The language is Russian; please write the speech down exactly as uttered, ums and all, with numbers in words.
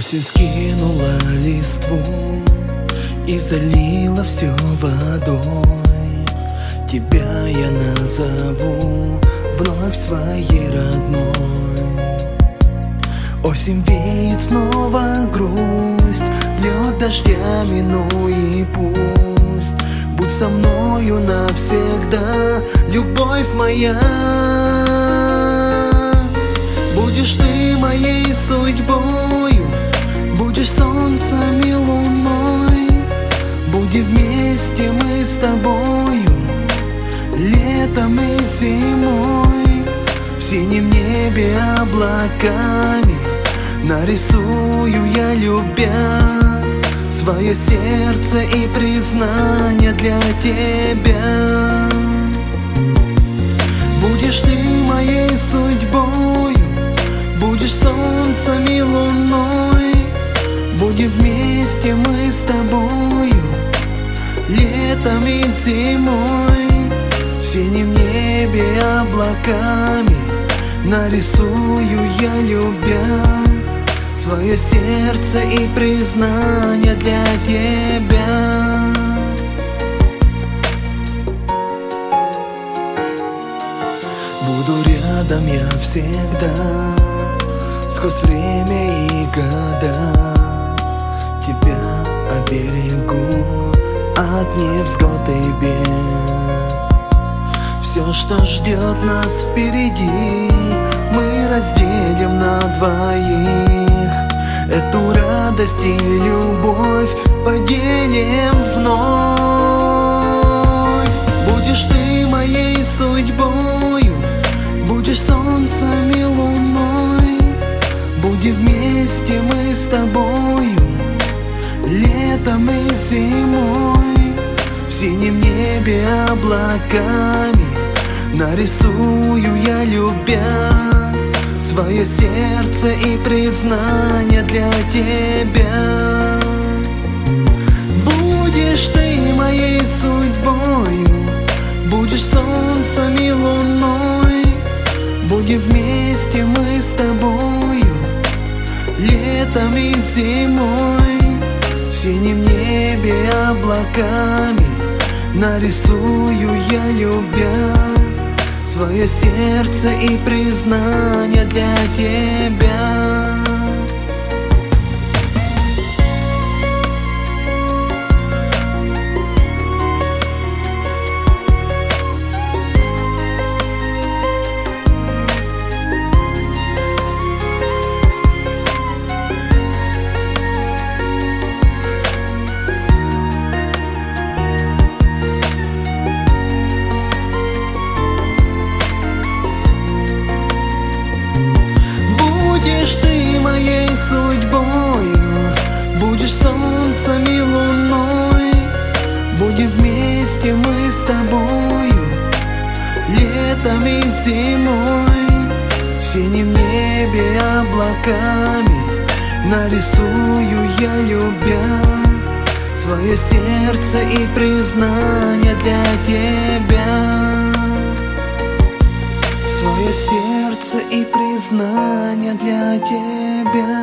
Осень скинула листву и залила все водой. Тебя я назову вновь своей родной. Осень веет снова грусть, льет дождями, ну и пусть. Будь со мною навсегда, любовь моя. Будешь ты моей судьбою, будешь солнцем и луной. Будем вместе мы с тобою, летом и зимой. В синем небе облаками нарисую я, любя, свое сердце и признание для тебя. Будешь ты моей судьбою, будешь солнцем и луной. Будем вместе мы с тобою, летом и зимой. В синем небе облаками нарисую я, любя, свое сердце и признание для тебя. Буду рядом я всегда, сквозь время и года. Тебя оберегу от невзгод и бед. Все, что ждет нас впереди, мы разделим на двоих. Эту радость и любовь поделим вновь. Будешь ты моей судьбою, будешь солнцем и луной. Будем вместе мы с тобою, летом и зимой. В синем небе облаками нарисую я, любя, свое сердце и признание для тебя. Будешь ты моей судьбою, будешь солнцем и луной. Будем вместе мы с тобою, летом и зимой. В синем небе облаками нарисую я, любя, свое сердце и признание для тебя. Будешь ты моей судьбою, будешь солнцем и луной. Будем вместе мы с тобою, летом и зимой. В синем небе облаками нарисую я, любя, свое сердце и признание для тебя. Свое сердце и признание для тебя.